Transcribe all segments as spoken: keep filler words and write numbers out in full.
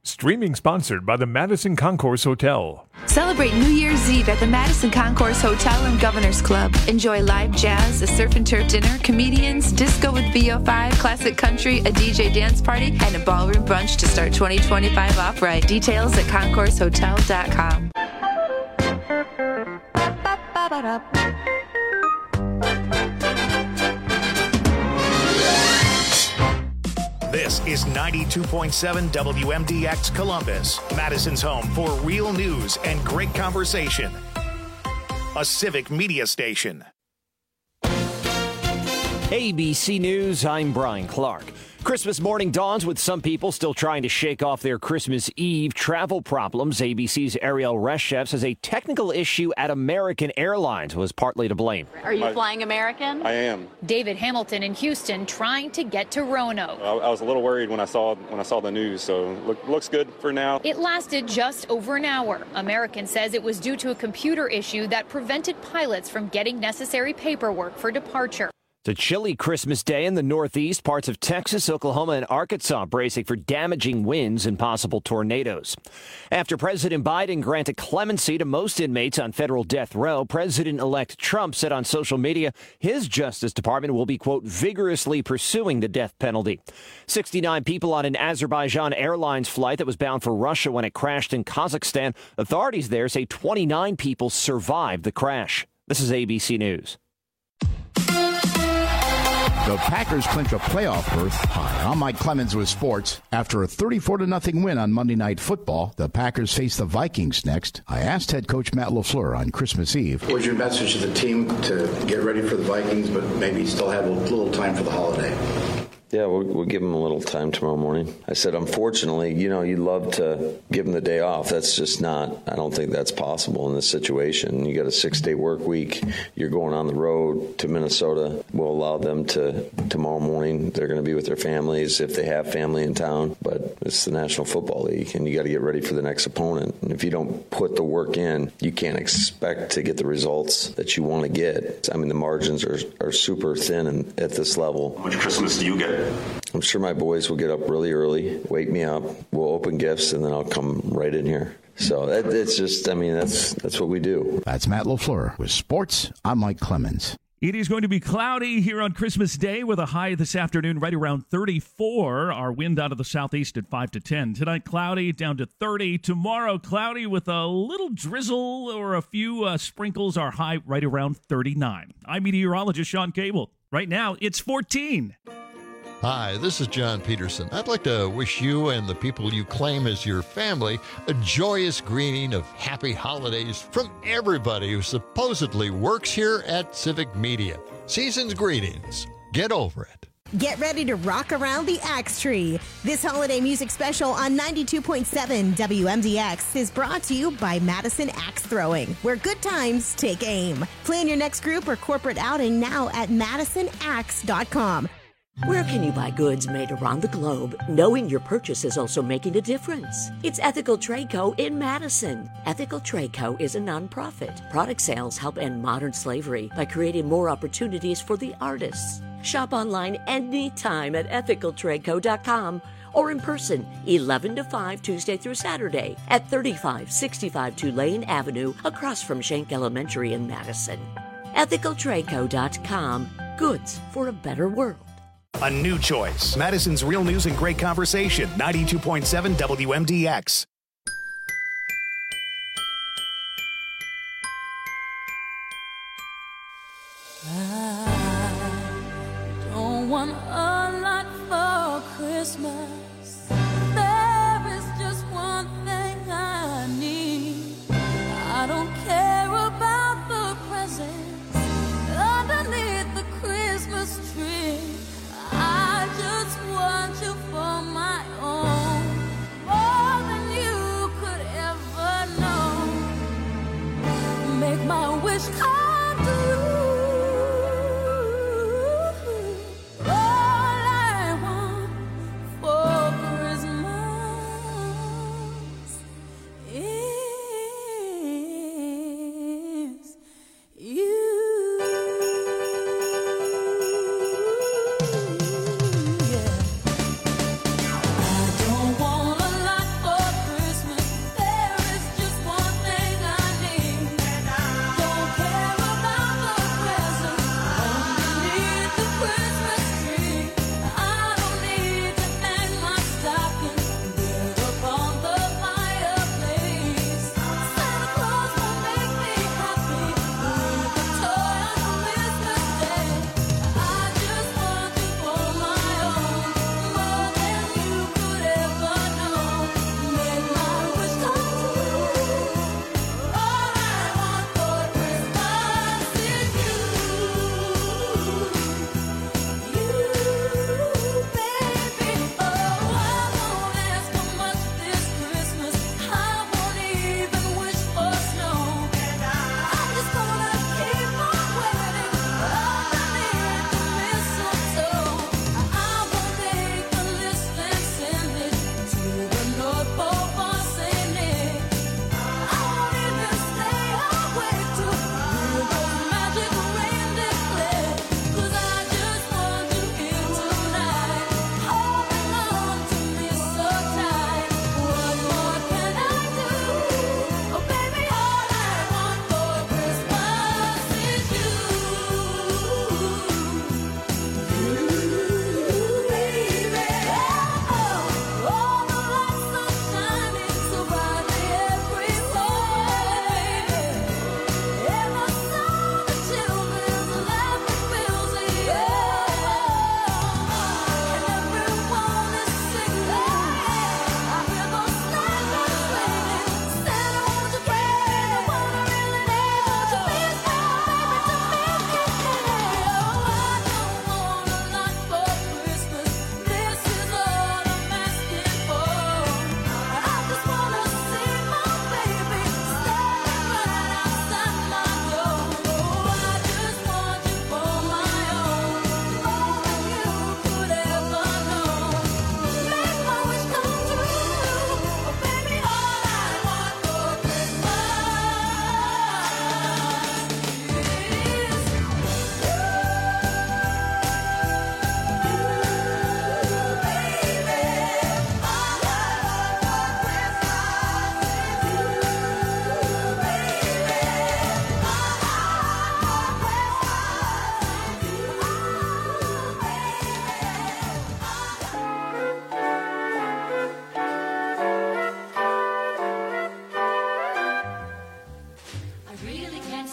Streaming sponsored by the Madison Concourse Hotel. Celebrate New Year's Eve at the Madison Concourse Hotel and Governor's Club. Enjoy live jazz, a surf and turf dinner, comedians, disco with V O five, classic country, a D J dance party, and a ballroom brunch to start twenty twenty-five off right. Details at concourse hotel dot com. This is ninety-two point seven W M D X Columbus, Madison's home for real news and great conversation. A civic media station. A B C News, I'm Brian Clark. Christmas morning dawns with some people still trying to shake off their Christmas Eve travel problems. A B C's Ariel Reshef says a technical issue at American Airlines was partly to blame. Are you flying American? I am. David Hamilton in Houston trying to get to Roanoke. I, I was a little worried when I saw when I saw the news, so look, looks good for now. It lasted just over an hour. American says it was due to a computer issue that prevented pilots from getting necessary paperwork for departure. It's a chilly Christmas day in the Northeast. Parts of Texas, Oklahoma, and Arkansas bracing for damaging winds and possible tornadoes. After President Biden granted clemency to most inmates on federal death row, President-elect Trump said on social media his Justice Department will be, quote, vigorously pursuing the death penalty. sixty-nine people on an Azerbaijan Airlines flight that was bound for Russia when it crashed in Kazakhstan. Authorities there say twenty-nine people survived the crash. This is A B C News. The Packers clinch a playoff berth. Hi, I'm Mike Clemens with sports. After a thirty-four to nothing win on Monday Night Football, the Packers face the Vikings next. I asked head coach Matt LaFleur on Christmas Eve. What was your message to the team to get ready for the Vikings, but maybe still have a little time for the holiday? Yeah, we'll, we'll give them a little time tomorrow morning. I said, unfortunately, you know, you'd love to give them the day off. That's just not, I don't think that's possible in this situation. You got a six-day work week. You're going on the road to Minnesota. We'll allow them to, tomorrow morning, they're going to be with their families if they have family in town. But it's the National Football League, and you got to get ready for the next opponent. And if you don't put the work in, you can't expect to get the results that you want to get. I mean, the margins are, are super thin and at this level. How much Christmas do you get? I'm sure my boys will get up really early, wake me up, we'll open gifts, and then I'll come right in here. So that, it's just, I mean, that's that's what we do. That's Matt LaFleur with sports. I'm Mike Clemens. It is going to be cloudy here on Christmas Day with a high this afternoon right around thirty-four. Our wind out of the southeast at five to ten. Tonight, cloudy down to thirty. Tomorrow, cloudy with a little drizzle or a few uh, sprinkles. Our high right around thirty-nine. I'm meteorologist Sean Cable. Right now, it's fourteen. Hi, this is John Peterson. I'd like to wish you and the people you claim as your family a joyous greeting of happy holidays from everybody who supposedly works here at Civic Media. Season's greetings. Get over it. Get ready to rock around the Axe Tree. This holiday music special on ninety-two point seven W M D X is brought to you by Madison Axe Throwing, where good times take aim. Plan your next group or corporate outing now at madison axe dot com. Where can you buy goods made around the globe, knowing your purchase is also making a difference? It's Ethical Trade Co. in Madison. Ethical Trade Co. is a nonprofit. Product sales help end modern slavery by creating more opportunities for the artists. Shop online anytime at ethical trade co dot com or in person eleven to five Tuesday through Saturday at thirty-five sixty-five Tulane Avenue across from Schenck Elementary in Madison. ethical trade co dot com. Goods for a better world. A new choice. Madison's real news and great conversation. ninety-two point seven W M D X. I don't want a lot for Christmas. There is just one thing I need. I don't care about the presents underneath the Christmas tree. I just want you for my own, more than you could ever know. Make my wish come true.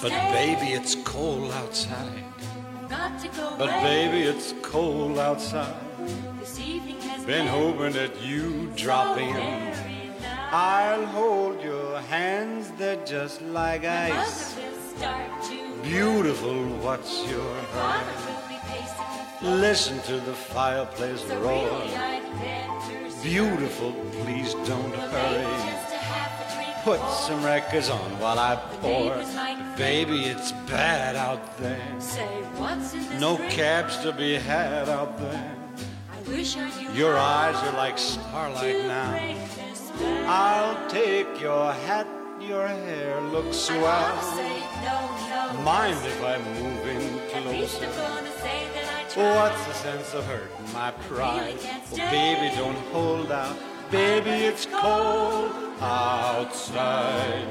But baby, it's cold outside. Got to go But away. baby, it's cold outside. This evening has Been hoping that you drop in. I'll hold your hands, they're just like My mother ice. will start to Beautiful, what's your Father hurry? will be pacing. Listen to the fireplace So roar. really I'd better start. Beautiful, please don't Maybe hurry. just a half a drink Put more. some records on while I pour. neighbors might Baby, it's bad out there. Say, what's in this No drink? cabs to be had out there. I wish I knew Your how eyes are like starlight to now. break this spell. I'll take your hat, your hair looks I wanna swell. say no, no. Mind if I move in At least I'm closer? gonna say that I tried. What's the sense of hurting my pride? Really can't Oh, stay. baby, don't hold out. Baby, it's cold outside.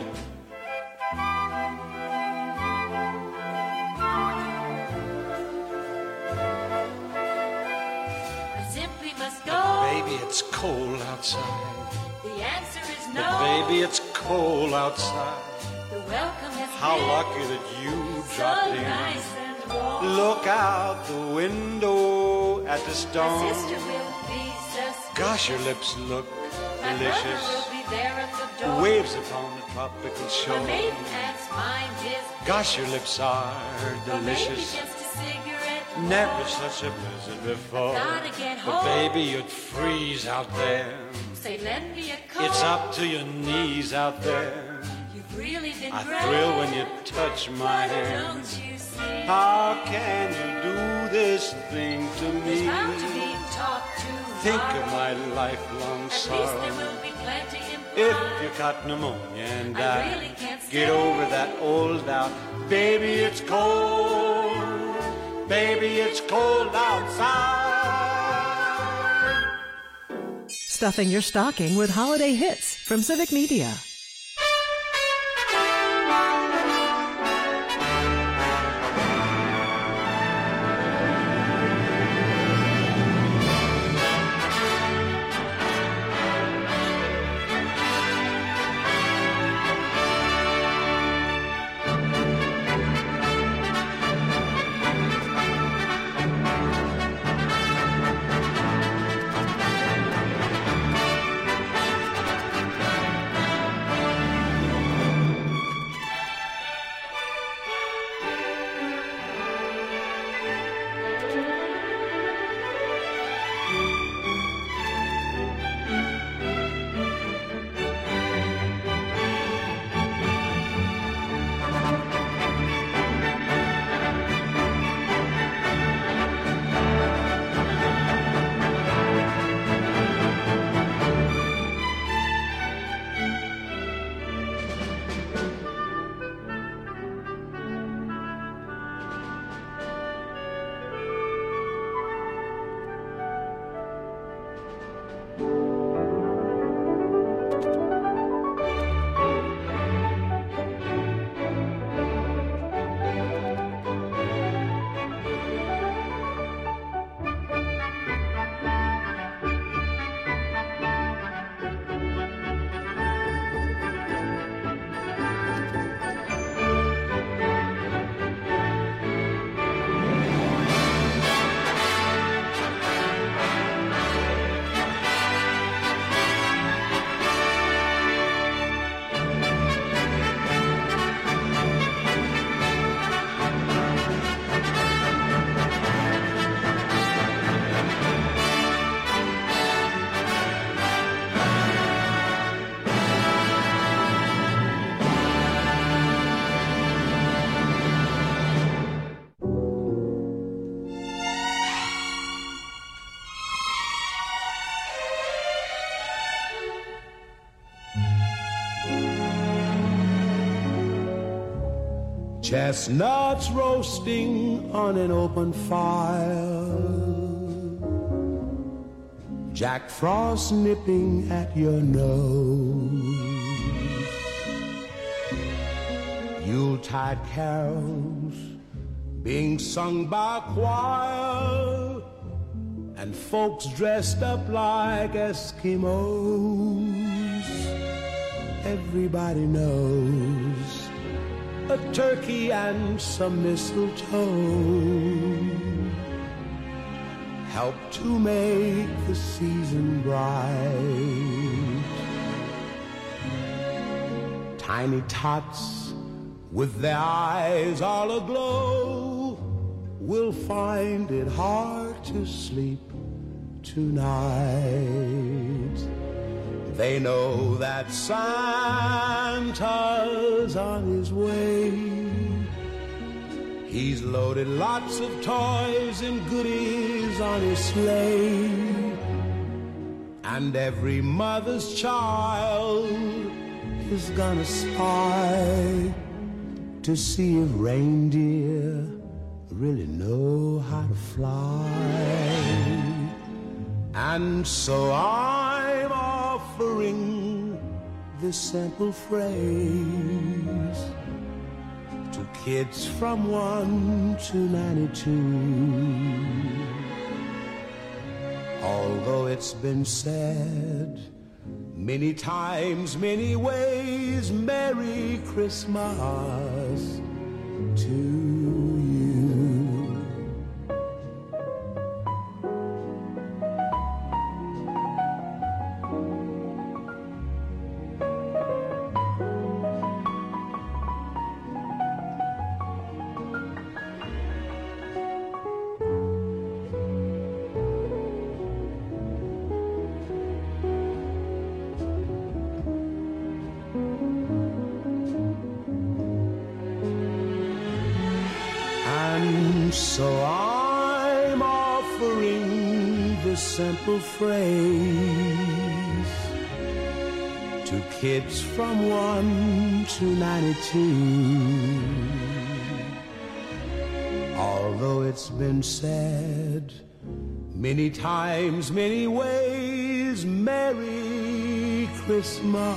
I simply must go. Baby, it's cold outside. The answer is But no. baby, it's cold outside. The welcome has How been lucky that you so dropped in. nice and warm. Look out the window at the My storm. sister will be suspicious. Gosh, your lips look My brother delicious. will be there at the door. Waves upon the tropical My shore. maiden aunt's mind is Gosh, your lips are or maybe delicious. just a cigarette. Never such a blizzard before. Gotta get But home. baby, you'd freeze out there. Say, lend me a coat. It's up to your knees out there. You've really been I great. thrill when you touch my But hand. don't you see? How can you do this thing to me? There's bound to be talk to Think of my lifelong At least sorrow. there will be plenty in If you got pneumonia and I die, really can't get stay. over that old doubt. Baby, it's cold. Baby, it's cold outside. Stuffing your stocking with holiday hits from Civic Media. Chestnuts roasting on an open fire, Jack Frost nipping at your nose, Yuletide carols being sung by a choir, and folks dressed up like Eskimos. Everybody knows a turkey and some mistletoe help to make the season bright. Tiny tots with their eyes all aglow will find it hard to sleep tonight. They know that Santa's on his way. He's loaded lots of toys and goodies on his sleigh. And every mother's child is gonna spy to see if reindeer really know how to fly. And so I'm offering this simple phrase to kids from one to ninety-two. Although it's been said many times, many ways, Merry Christmas to you. So I'm offering this simple phrase to kids from one to ninety-two. Although it's been said many times, many ways, Merry Christmas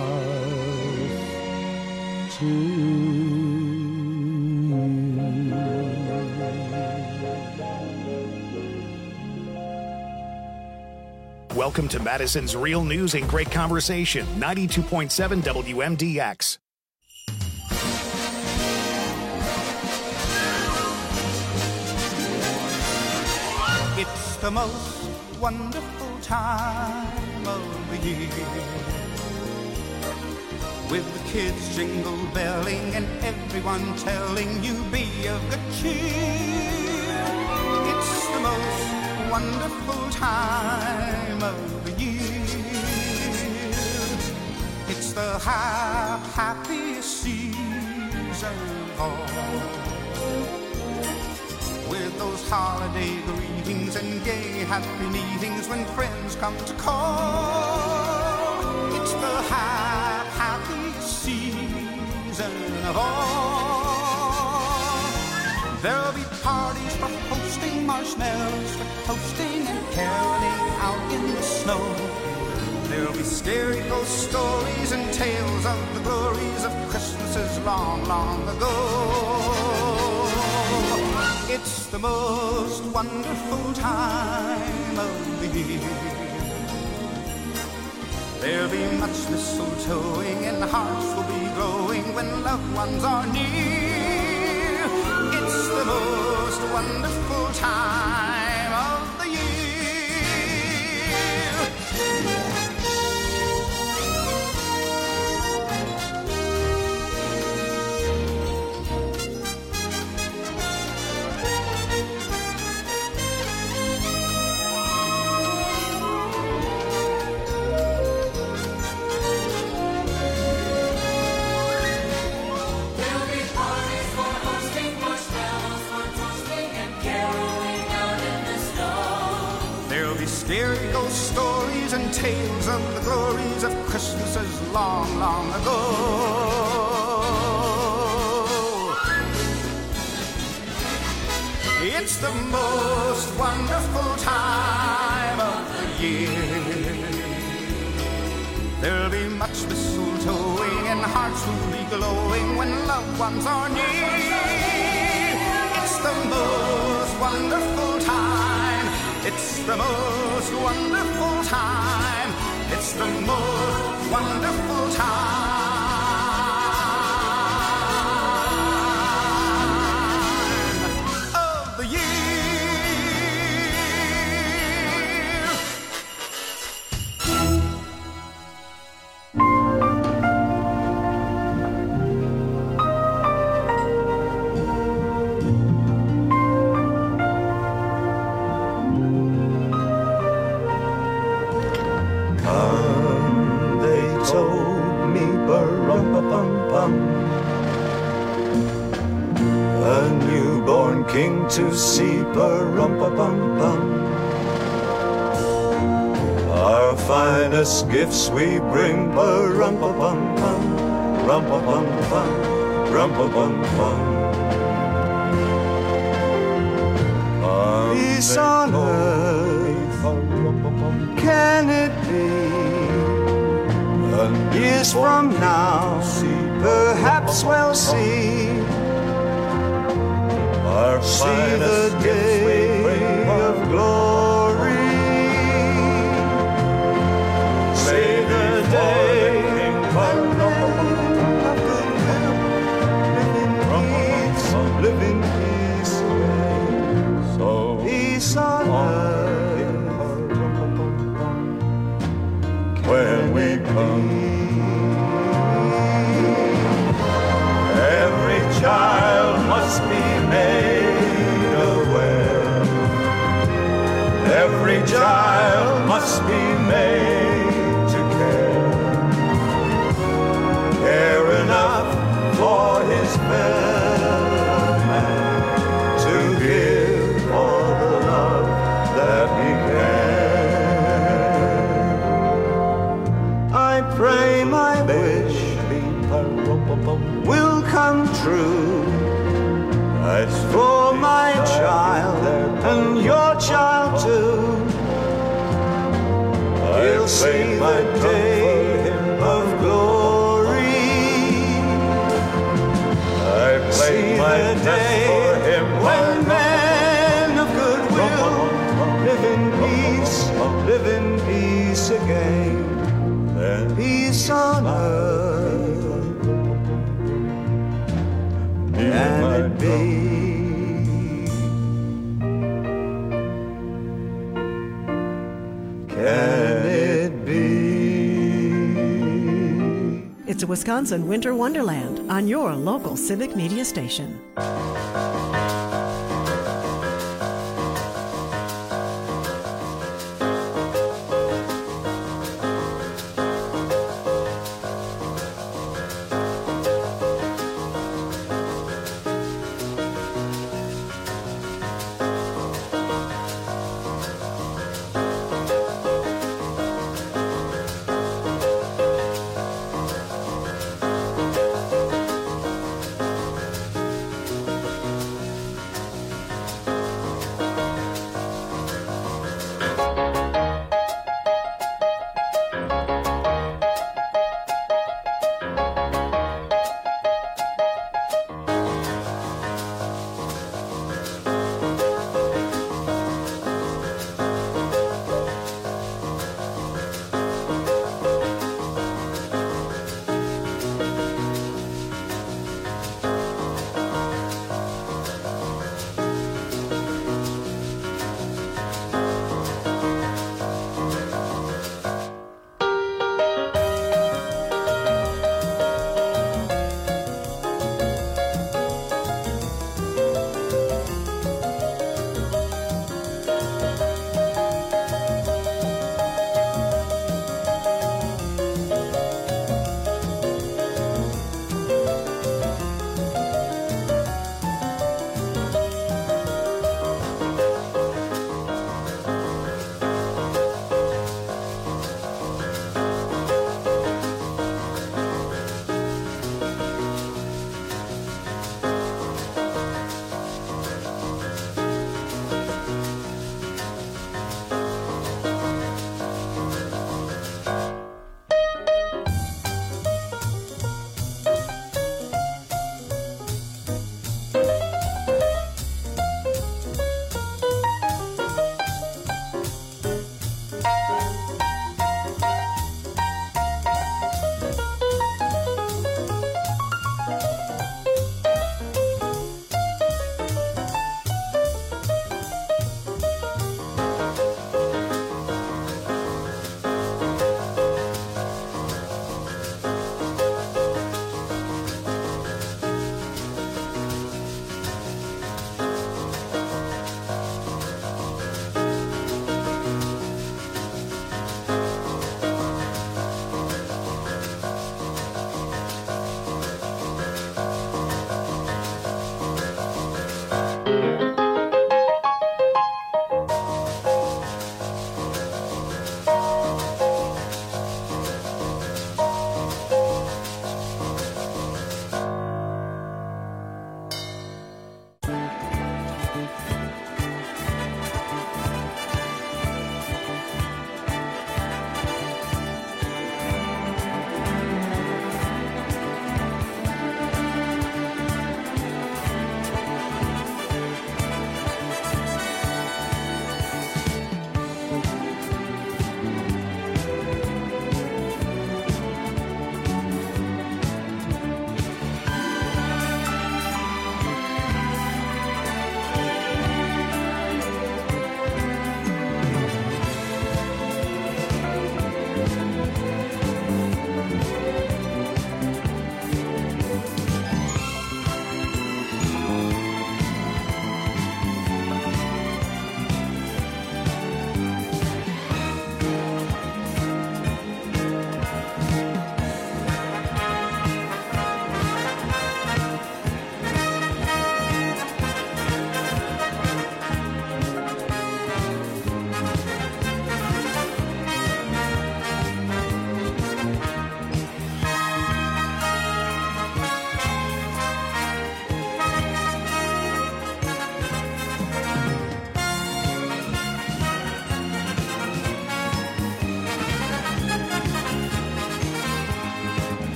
to you. Welcome to Madison's Real News and Great Conversation, ninety-two point seven W M D X. It's the most wonderful time of the year, with the kids jingle belling and everyone telling you be of good cheer. It's the most wonderful time of the year. It's the ha- happiest season of all, with those holiday greetings and gay happy meetings when friends come to call. It's the ha- happiest season of all. There'll be parties for hosting, marshmallows for toasting, and caroling out in the snow. There'll be scary ghost stories and tales of the glories of Christmases long, long ago. It's the most wonderful time of the year. There'll be much mistletoeing and hearts will be glowing when loved ones are near. It's the most wonderful time of the year. Scary ghost stories and tales of the glories of Christmases long, long ago. It's the most wonderful time of the year. There'll be much mistletoeing and hearts will be glowing when loved ones are near. It's the most wonderful time. It's the most wonderful time. It's the most wonderful time told me, ba-rum-pa-pum-pum, a newborn king to see, ba-rum-pa-pum-pum. Our finest gifts we bring, ba-rum-pa-pum-pum, rum-pa-pum-pum, rum-pa-pum-pum. Peace on earth, can it be? Years from now, perhaps we'll see. Our see the day of glory. See the day of good health, live in peace, so peace on earth when we come. Every child must be made aware. Every child must be made to care. Care enough for his fellow man to give all the love that he can. I pray my wish will come true. As for my child and your child too, he'll see the day of glory. I play my day for him when men of goodwill live in peace, live in peace again, and peace on earth. Can it be? Can it be? It's a Wisconsin winter wonderland on your local Civic Media station.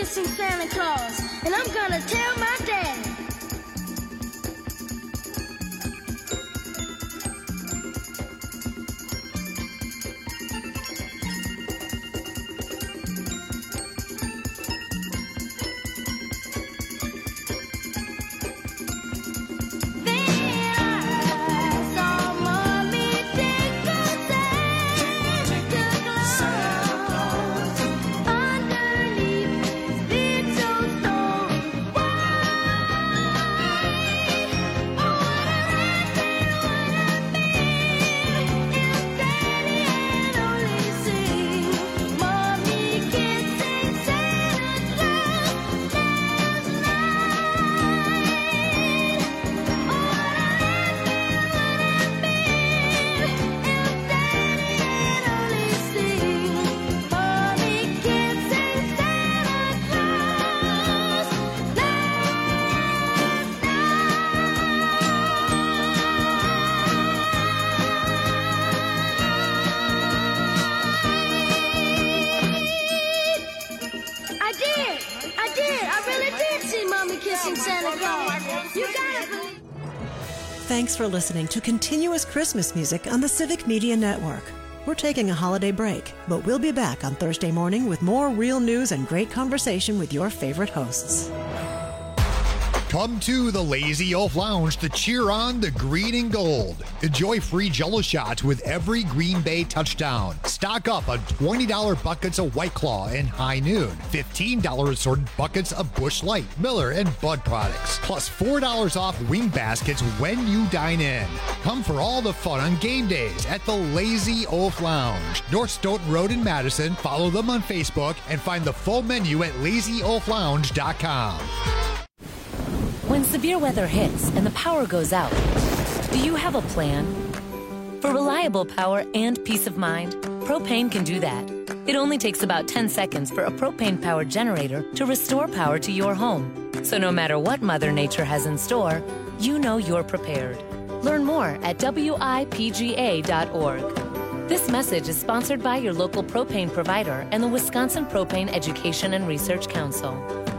kissing Santa Claus, and I'm gonna tell my daddy. Thanks for listening to Continuous Christmas Music on the Civic Media Network. We're taking a holiday break, but we'll be back on Thursday morning with more real news and great conversation with your favorite hosts. Come to the Lazy Oaf Lounge to cheer on the green and gold. Enjoy free Jell-O shots with every Green Bay touchdown. Stock up on twenty dollars buckets of White Claw and High Noon. fifteen dollars assorted buckets of Busch Light, Miller, and Bud products. Plus four dollars off wing baskets when you dine in. Come for all the fun on game days at the Lazy Oaf Lounge. North Stoughton Road in Madison. Follow them on Facebook and find the full menu at lazy oaf lounge dot com. When severe weather hits and the power goes out, do you have a plan? For reliable power and peace of mind, Propane can do that. It only takes about ten seconds for a propane-powered generator to restore power to your home. So no matter what Mother Nature has in store, you know you're prepared. Learn more at W I P G A dot org. This message is sponsored by your local propane provider and the Wisconsin Propane Education and Research Council.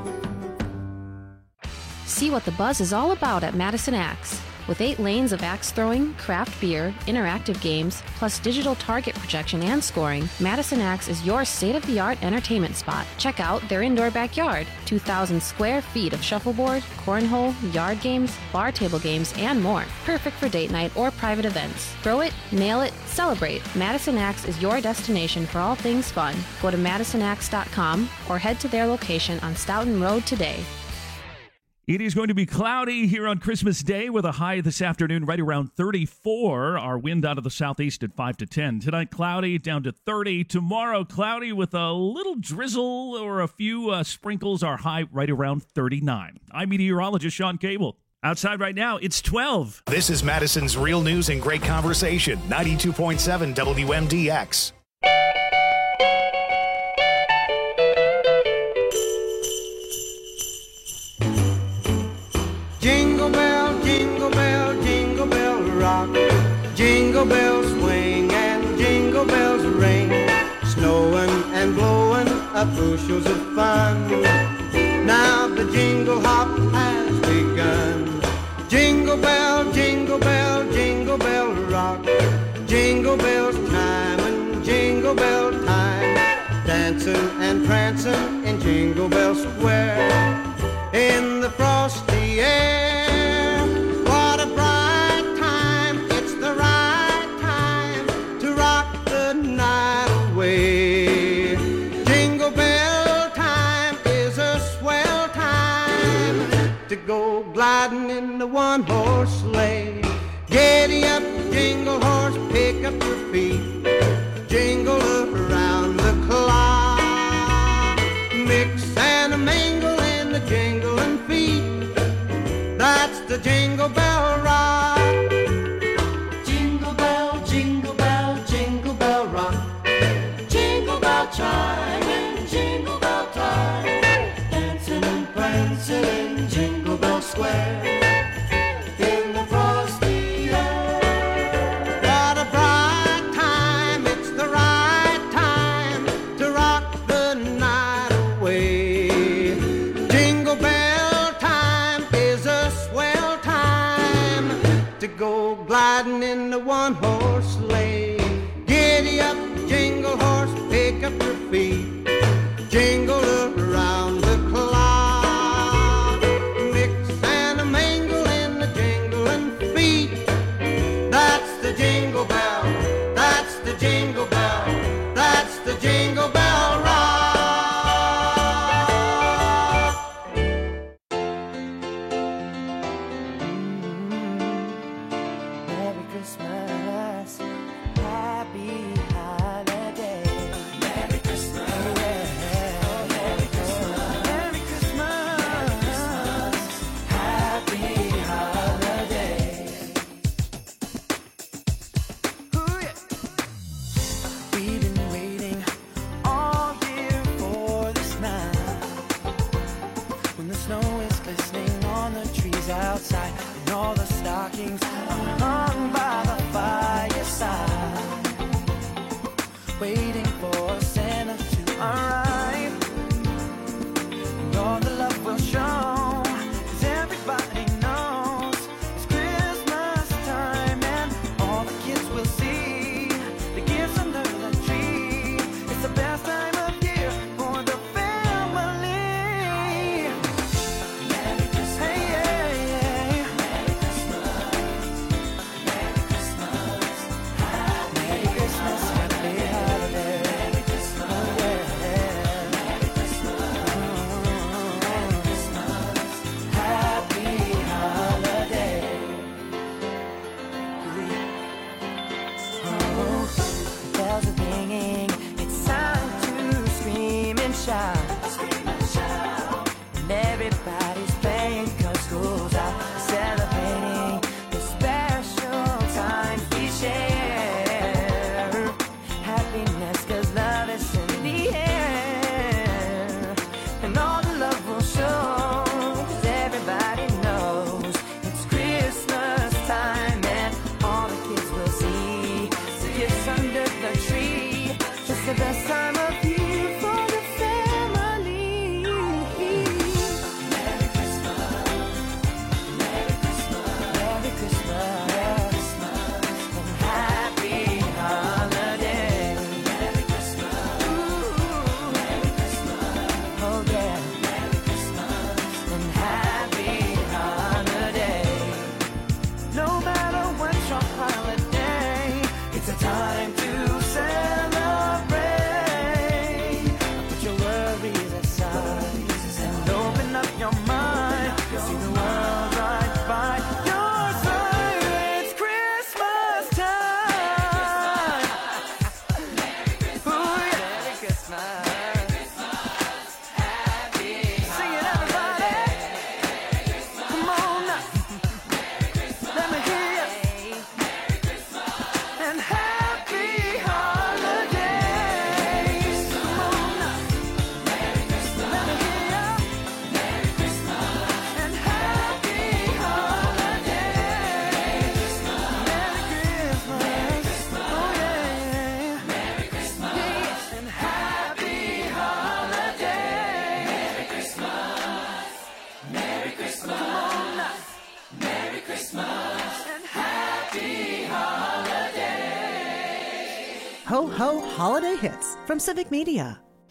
See what the buzz is all about at Madison Axe. With eight lanes of axe throwing, craft beer, interactive games, plus digital target projection and scoring, Madison Axe is your state-of-the-art entertainment spot. Check out their indoor backyard, two thousand square feet of shuffleboard, cornhole, yard games, bar table games, and more. Perfect for date night or private events. Throw it, nail it, celebrate. Madison Axe is your destination for all things fun. Go to madison axe dot com or head to their location on Stoughton Road today. It is going to be cloudy here on Christmas Day with a high this afternoon right around thirty-four. Our wind out of the southeast at five to ten. Tonight, cloudy down to thirty. Tomorrow, cloudy with a little drizzle or a few uh, sprinkles. Our high right around thirty-nine. I'm meteorologist Sean Cable. Outside right now, it's twelve. This is Madison's Real News and Great Conversation, ninety-two point seven W M D X. Jingle bell, jingle bell, jingle bell rock. Jingle bells swing and jingle bells ring. Snowing and blowing up bushels of fun. Now the jingle hop has begun. Jingle bell, jingle bell, jingle bell rock. Jingle bells chime and jingle bell time. Dancing and prancing in Jingle Bell Square. In the frosty air, what a bright time, it's the right time to rock the night away. Jingle bell time is a swell time to go gliding in the one-horse sleigh. Giddy up, jingle horse, pick up your feet, jingle around the clock. Mix and a mingle in the jingling feet. That's the Jingle Bell Rock. Jingle bell, jingle bell, jingle bell rock. Jingle bell chime and jingle bell time. Dancing and prancing in Jingle Bell Square. In the frosty air. What a bright time, it's the right time to rock the night away. tree. Jingle around the clock, mix and a mingle in the jingling feet. That's the jingle bell, that's the jingle bell, that's the jingle bell rock. Merry Christmas, happy holiday. Merry Christmas, Merry Christmas, Merry Christmas, happy holiday. Ooh, yeah. We've been waiting all year for this night, when the snow is glistening on the trees outside, and all the stockings are hung by the fireside, waiting for Santa to arrive, and all the love will show, 'cause everybody knows it's Christmas time, and all the kids will see the gifts under the tree. It's the best time of year for the family. Merry Christmas, hey, yeah, yeah. Merry Christmas, Merry Christmas, Merry Christmas, happy holiday. Merry Christmas, oh, yeah. Merry Christmas, Merry Christmas, happy holiday. Oh, bells are ringing, it's time to scream and shout. And everybody's playing 'cause school's out, celebrating the special time we share. Happiness 'cause love is in the air, and all the love will show, 'cause everybody knows it's Christmas time, and all the kids will see the gifts under the tree. Just the best time of year for the family. Merry Christmas, Merry Christmas, Merry Christmas, and happy holiday. Merry Christmas, ooh, Merry Christmas, oh yeah. Merry Christmas, and happy holiday. No matter what your holiday, it's a time to celebrate. Put your worries aside and open up your mind. See the world right by your side. It's Christmas time. Ooh, yeah. Merry Christmas. Sing it, everybody. Come on now. Let me hear you. And happy holidays. Come on now. Let me hear you. And happy holidays. Merry Christmas. Oh yeah. Merry Christmas. And happy holidays. Merry Christmas. Merry Christmas. Come on now. Merry Christmas. And happy holidays. Ho Ho Holiday Hits from Civic Media.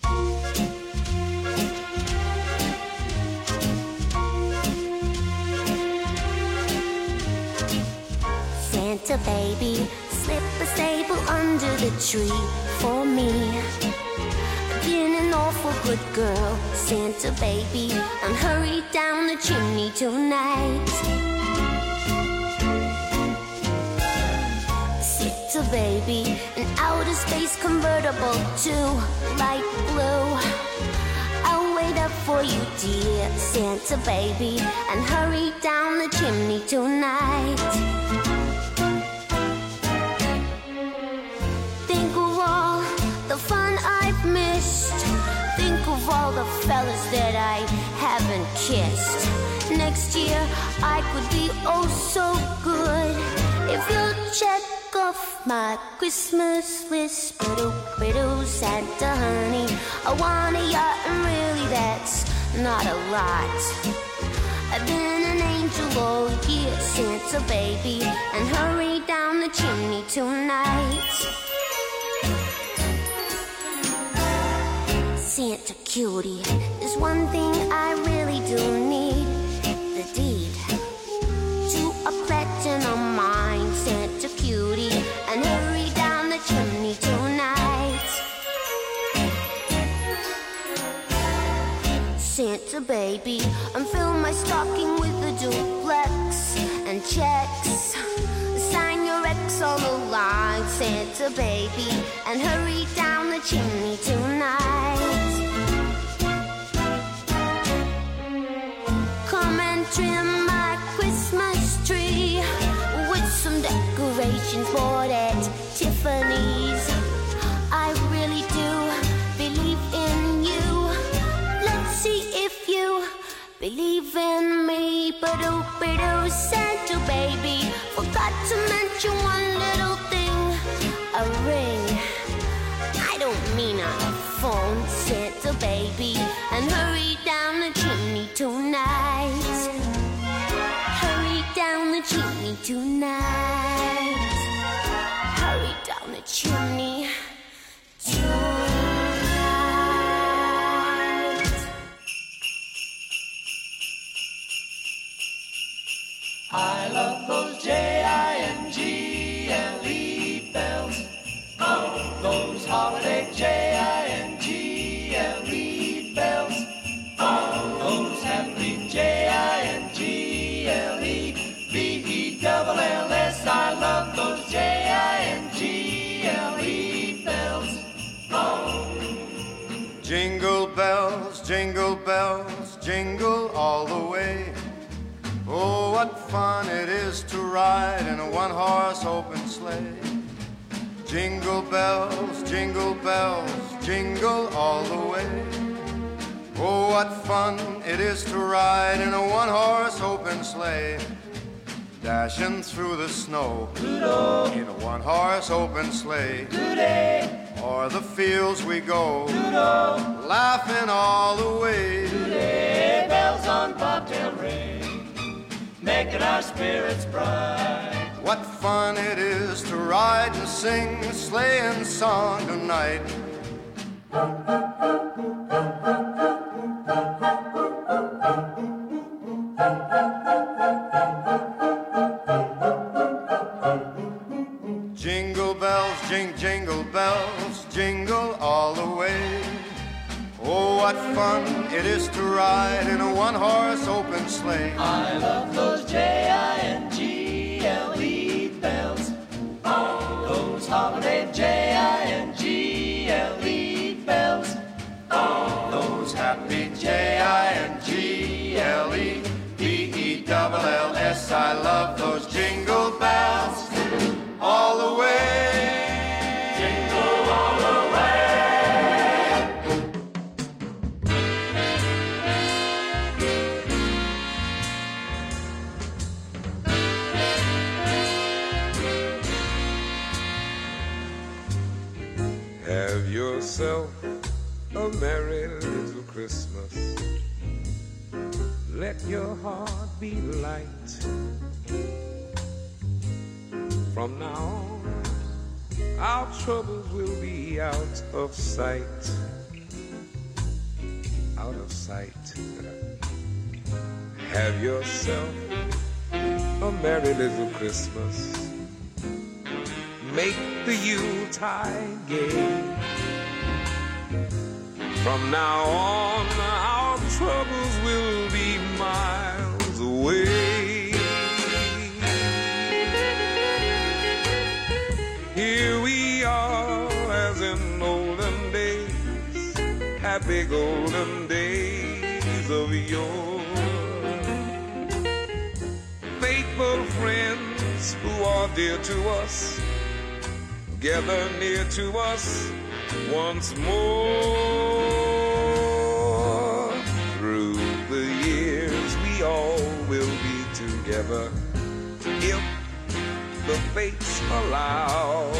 Santa baby, slip a sable under the tree for me. Been an awful good girl, Santa baby, and hurry down the chimney tonight. Santa baby, an outer space convertible to light blue. I'll wait up for you, dear Santa baby, and hurry down the chimney tonight. Think of all the fun I've missed. Think of all the fellas that I haven't kissed. Next year I could be oh so good if you'll check off my Christmas list. Biddle, biddle, Santa honey, I want a yacht, and really that's not a lot. I've been an angel all year, Santa baby, and hurry down the chimney tonight. Santa cutie, there's one thing I really do need. The deed to a platinum mine. Santa cutie, and hurry down the chimney tonight. Santa baby, and fill my stocking with a duplex and checks. Sign your ex on the line, Santa baby, and hurry down the chimney tonight. Come and trim my Christmas tree with some decorations bought at Tiffany's. I really do believe in you. Let's see if you believe in me. Ba-doo, ba-doo, Santa baby, forgot to mention one little thing. A ring. I don't mean a phone, Santa baby, and hurry down the chimney tonight. Hurry down the chimney tonight. Hurry down the chimney tonight. I love those J I N G L E bells. Oh, those holiday J I N G L E bells. Oh, those happy J I N G L E B E double L S. I love those J I N G L E bells. Oh. Jingle bells, jingle bells, jingle all the way. Oh, what fun it is to ride in a one-horse open sleigh. Jingle bells, jingle bells, jingle all the way. Oh, what fun it is to ride in a one-horse open sleigh. Dashing through the snow Doodle. in a one-horse open sleigh. Doodle. O'er the fields we go, Doodle. laughing all the way. Doodle. Bells on bobtail ring, making our spirits bright. What fun it is to ride and sing a sleighing song tonight. Jingle bells, jing, jingle bells, jingle all the way. Oh, what fun it is to ride in a one-horse open sleigh. I love those J I N G L E bells. Oh, those holiday J I N G L E bells. Oh, Those happy J I N G L E B E double L S. I love those jingle bells all the way. Jingle all the way. Have yourself a merry little Christmas. Let your heart be light. From now on, our troubles will be out of sight. Out of sight. Have yourself a merry little Christmas. Make the Yuletide gay. From now on, our troubles will be miles away. Here we are as in olden days, happy golden days of yore. Faithful friends who are dear to us, gather near to us once more. Through the years we all will be together if the fates allow.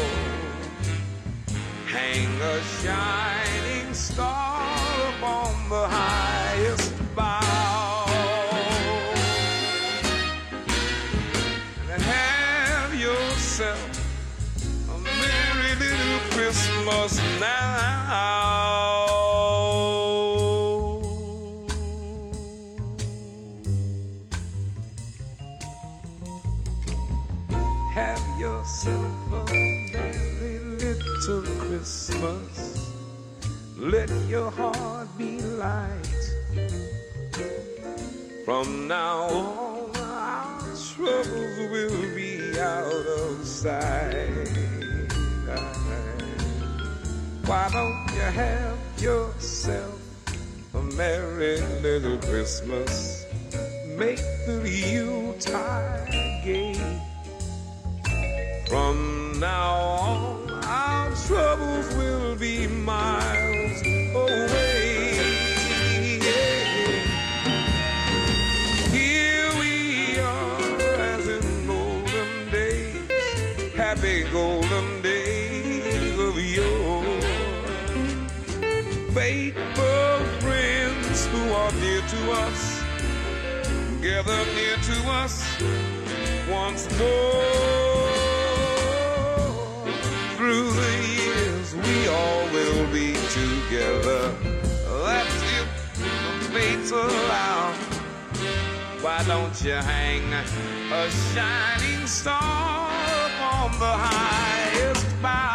Hang a shining star upon the highest bough and have yourself a merry little Christmas now. yourself a merry little Christmas. Let your heart be light. From now on, our troubles will be out of sight. Why don't you have yourself a merry little Christmas? Make the Yuletide gay. From now on, our troubles will be miles away. Here we are as in golden days, happy golden days of yore. Faithful friends who are dear to us, gather near to us once more. Through the years we all will be together. That's if the fates allow. Why don't you hang a shining star upon the highest bough?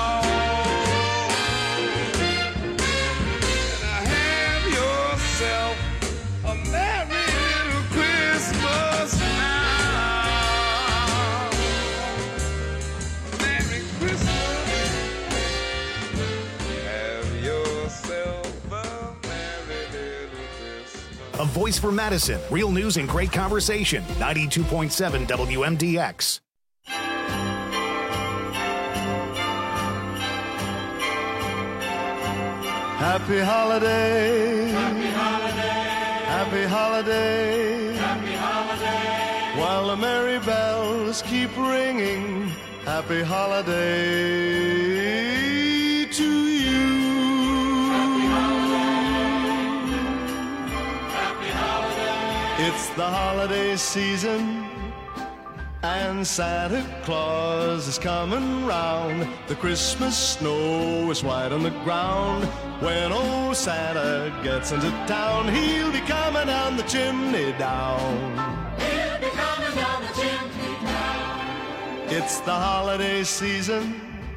And have yourself a merry little Christmas now. Merry Christmas. Have yourself a merry little Christmas. A voice for Madison. Real news and great conversation. ninety-two point seven W M D X. Happy holiday. Happy holiday. Happy holiday. Happy holiday. While the merry bells keep ringing. Happy holiday to you. Happy holiday. Happy holiday. It's the holiday season. And Santa Claus is coming round. The Christmas snow is white on the ground. When old Santa gets into town, he'll be coming down the chimney down. He'll be coming down the chimney down. It's the holiday season,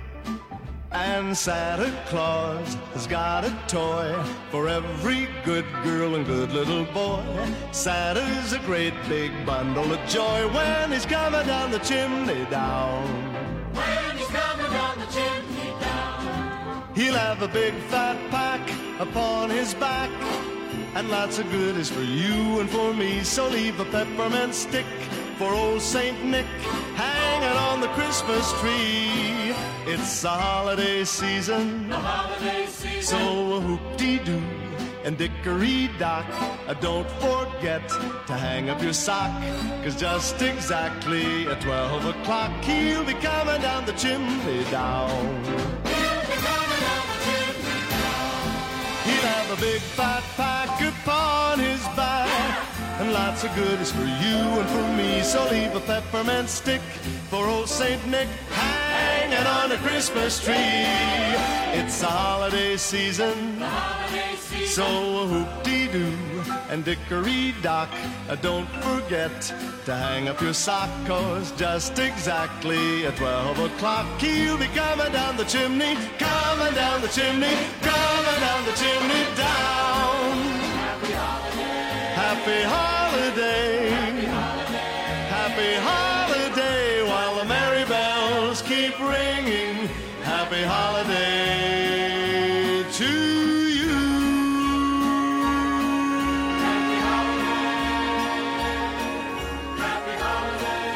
and Santa Claus has got a toy for every good girl and good little boy. Santa's a great big bundle of joy when he's coming down the chimney down. When he's coming down the chimney down. He'll have a big fat pack upon his back, and lots of goodies for you and for me. So leave a peppermint stick for old Saint Nick hanging on the Christmas tree. It's the holiday season, the holiday season. So whoop-dee-doo and dickory-dock, uh, don't forget to hang up your sock, 'cause just exactly at twelve o'clock he'll be coming down the chimney down. He'll be coming down the chimney down. He'll have a big fat pack upon his back, and lots of goodies for you and for me. So leave a peppermint stick for old Saint Nick hanging on a Christmas tree. It's the holiday season, the holiday season. So whoop-dee-doo and dickory-dock, uh, don't forget to hang up your sock, 'cause just exactly at twelve o'clock he'll be coming down the chimney, coming down the chimney, coming down the chimney down. Happy holiday. Happy holiday. Happy holiday. Happy holiday while the merry bells keep ringing. Happy holiday to you. Happy holiday. Happy holiday.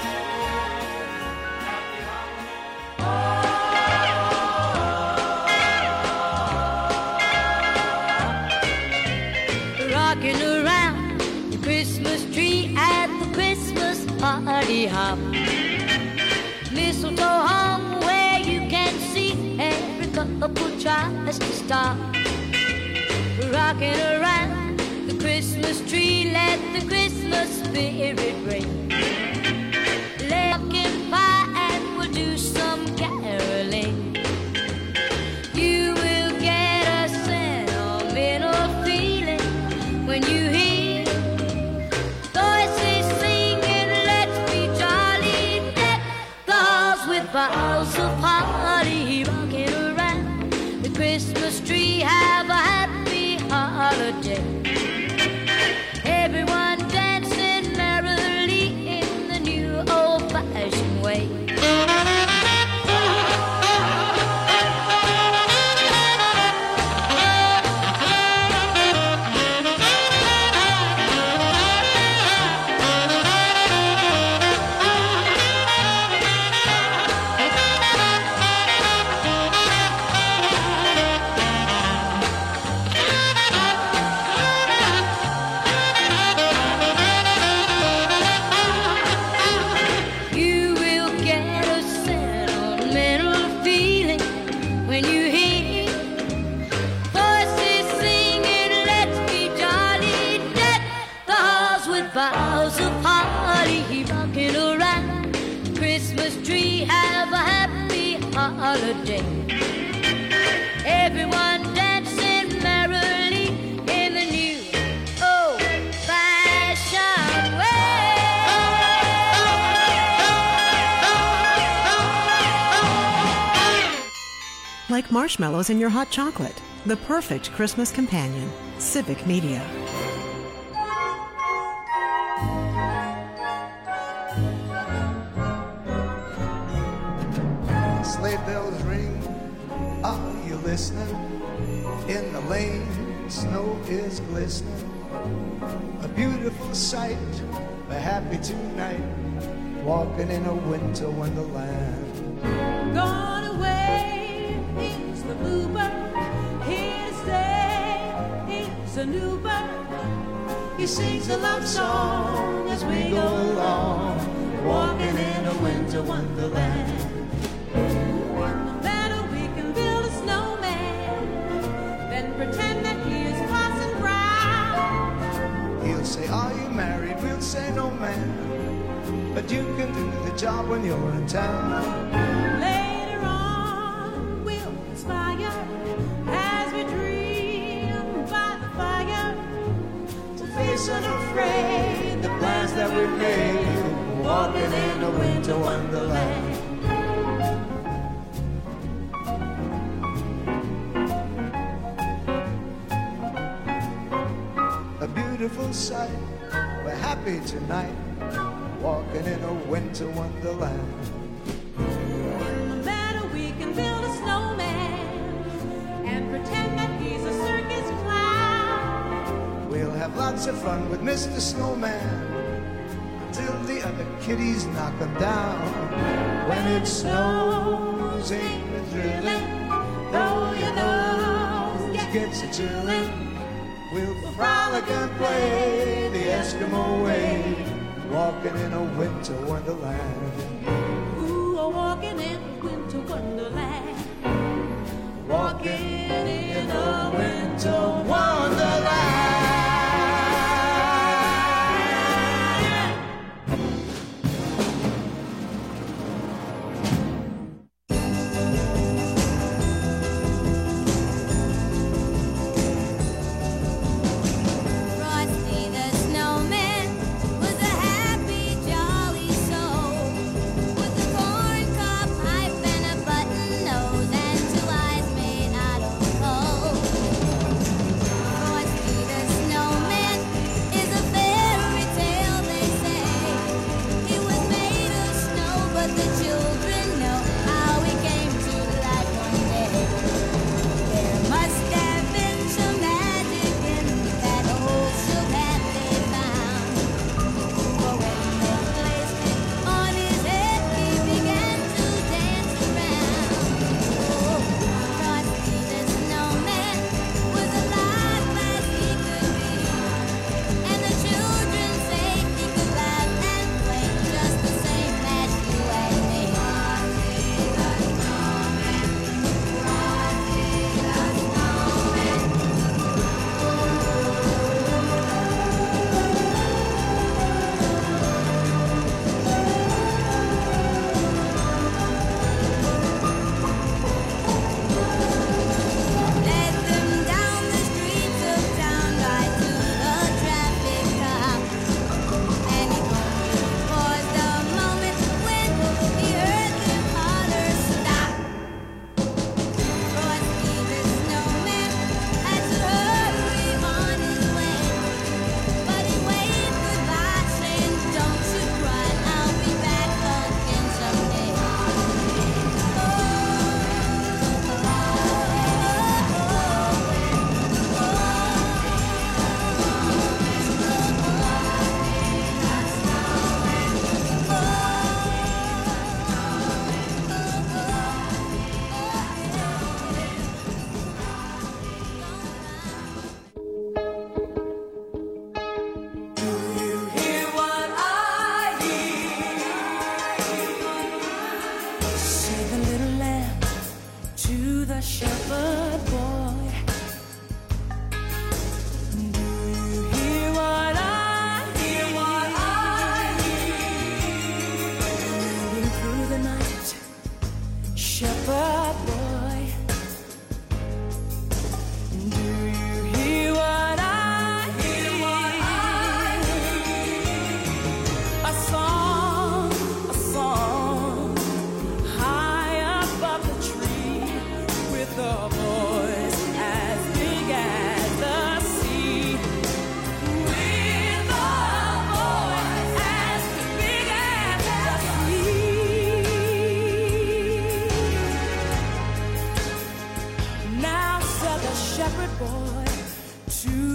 Happy holiday. Rocking around the Christmas tree at the Christmas party hop. Mistletoe hung where you can see every couple tries to stop. Rocking around the Christmas tree, let the Christmas spirit ring. Let pumpkin pie and we'll do some caroling. You will get a sentimental feeling when you hear voices singing, let's be jolly, deck the halls holiday. Everyone dancing merrily in the new old-fashioned way. Like marshmallows in your hot chocolate, the perfect Christmas companion. Civic Media. Sleigh bells ring, are you listening? In the lane, snow is glistening. A beautiful sight, we're happy tonight, walking in a winter wonderland. Gone away is the bluebird, here to stay is a new bird. He sings a love song as we go along, walking in a winter wonderland. Better we can build a snowman than pretend that he is Parson Brown. He'll say, are you married? We'll say, no, man, but you can do the job when you're in town. Later on we'll conspire as we dream by the fire to face unafraid the plans that we made, walking in a winter wonderland. A beautiful sight, we're happy tonight, walking in a winter wonderland. Better we can build a snowman and pretend that he's a circus clown. We'll have lots of fun with Mister Snowman till the other kiddies knock him down. When it snows, ain't it thrilling? Though your nose gets a chillin', we'll frolic and play the Eskimo way, walking in a winter wonderland. Ooh, walking in a winter wonderland. Walking in a winter wonderland. Frosty the snowman was a happy, jolly soul, with a corn cob pipe and a button nose and two eyes made out of coal.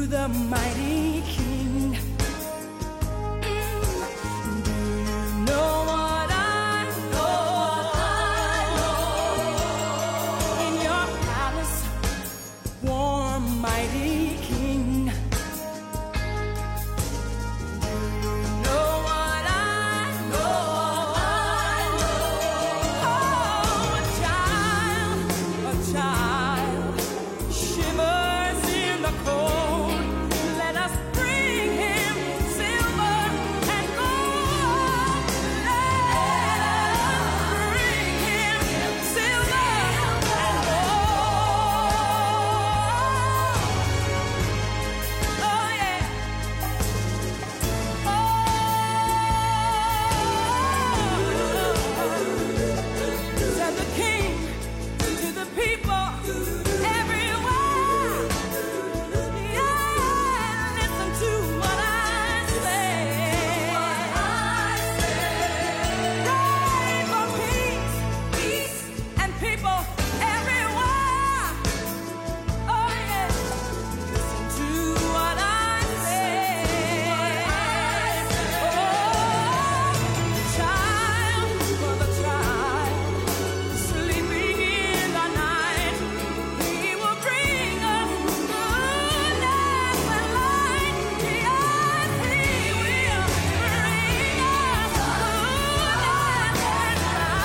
to the mighty King. Do you know what I know? In your palace, warm mighty King. Do you know what I know? Oh, a child, a child shivers in the cold. Let us bring him silver and gold. Let us bring him silver and gold. Oh yeah. Said the King to the people everywhere. Yeah, listen to what I say. Pray for peace, peace, and people everywhere. Oh yeah, listen to what I say. Oh, child, for the child sleeping in the night, he will bring us goodness and light. Yes, he will bring us goodness and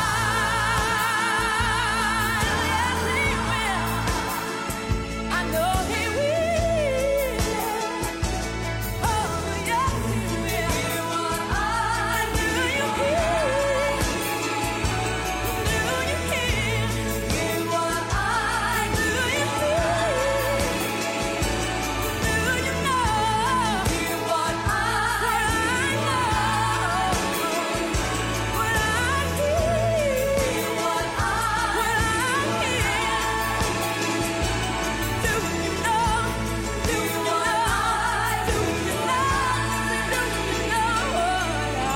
light. Yes, he will. I know he will. Oh, yes, he will. What I do, you hear? Do you hear? What I do, you feel? Do you know? What I know? What I hear? What I hear? Do you know? Do you know? Do you know? Do you know what I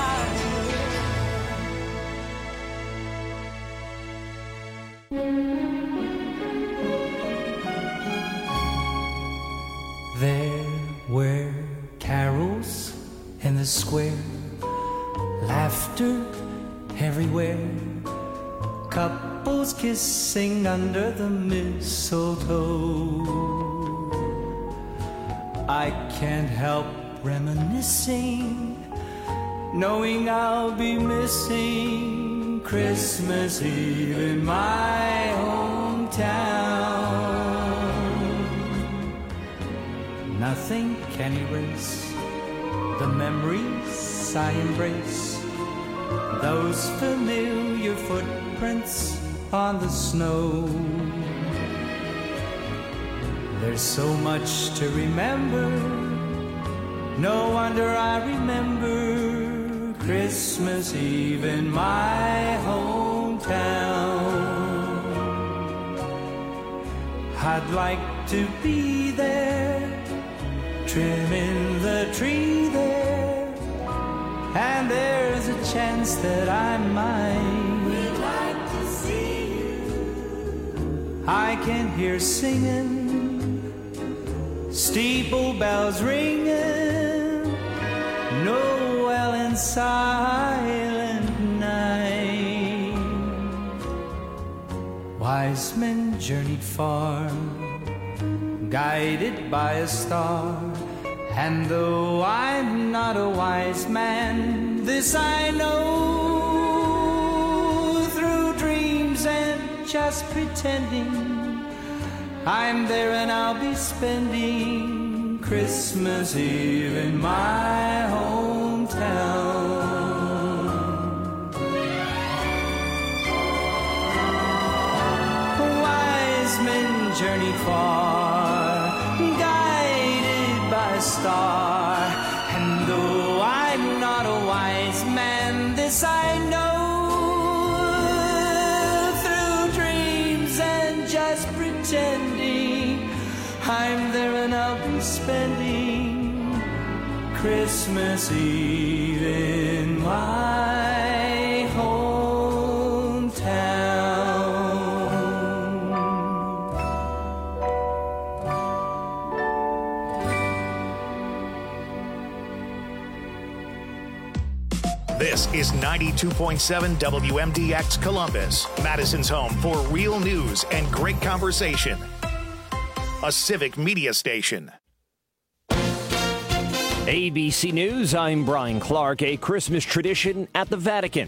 There were carols in the square, laughter everywhere, couples kissing under the mistletoe. I can't help reminiscing, knowing I'll be missing Christmas Eve in my hometown. Nothing can erase the memories I embrace, those familiar footprints on the snow. There's so much to remember, no wonder I remember Christmas Eve in my hometown. I'd like to be there, trimming the tree there, and there's a chance that I might. We'd like to see you. I can hear singing, steeple bells ringing, Noel and Silent Night. Wise men journeyed far, guided by a star. And though I'm not a wise man, this I know, through dreams and just pretending, I'm there and I'll be spending Christmas Eve in my hometown. Wise men journeyed far, guided by a star, and though I'm not a wise man, this I know, through dreams and just pretending, I'm there and I'll be spending Christmas Eve in my hometown. This is ninety-two point seven W M D X Columbus, Madison's home for real news and great conversation. A Civic Media station. A B C News, I'm Brian Clark. A Christmas tradition at the Vatican.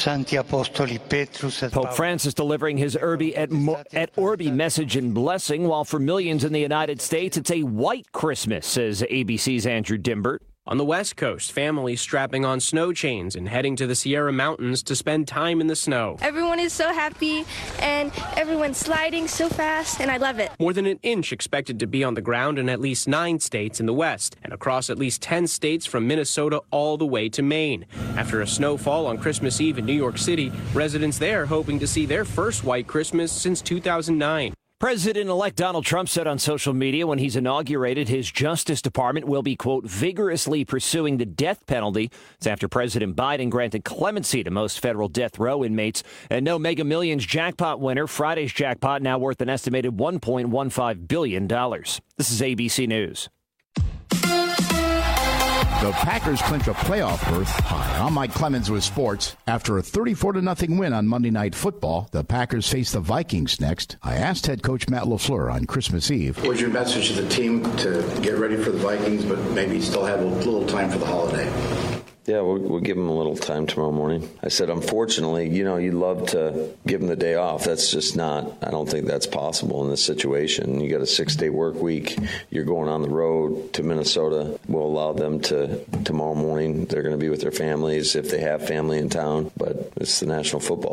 Pope Francis delivering his Urbi et, Mo- et Orbi message and blessing, while for millions in the United States, it's a white Christmas, says A B C's Andrew Dimbert. On the West Coast, families strapping on snow chains and heading to the Sierra Mountains to spend time in the snow. Everyone is so happy, and everyone's sliding so fast, and I love it. More than an inch expected to be on the ground in at least nine states in the West, and across at least ten states from Minnesota all the way to Maine. After a snowfall on Christmas Eve in New York City, residents there hoping to see their first white Christmas since two thousand nine. President-elect Donald Trump said on social media when he's inaugurated his Justice Department will be, quote, vigorously pursuing the death penalty. It's after President Biden granted clemency to most federal death row inmates. And no Mega Millions jackpot winner. Friday's jackpot now worth an estimated one point one five billion dollars. This is A B C News. The Packers clinch a playoff berth. Hi, I'm Mike Clemens with sports. After a thirty-four to nothing win on Monday Night Football, the Packers face the Vikings next. I asked head coach Matt LaFleur on Christmas Eve. What was your message to the team to get ready for the Vikings, but maybe still have a little time for the holiday? Yeah, we'll, we'll give them a little time tomorrow morning. I said, unfortunately, you know, you'd love to give them the day off. That's just not, I don't think that's possible in this situation. You got a six-day work week. You're going on the road to Minnesota. We'll allow them to, tomorrow morning, they're going to be with their families if they have family in town. But it's the National Football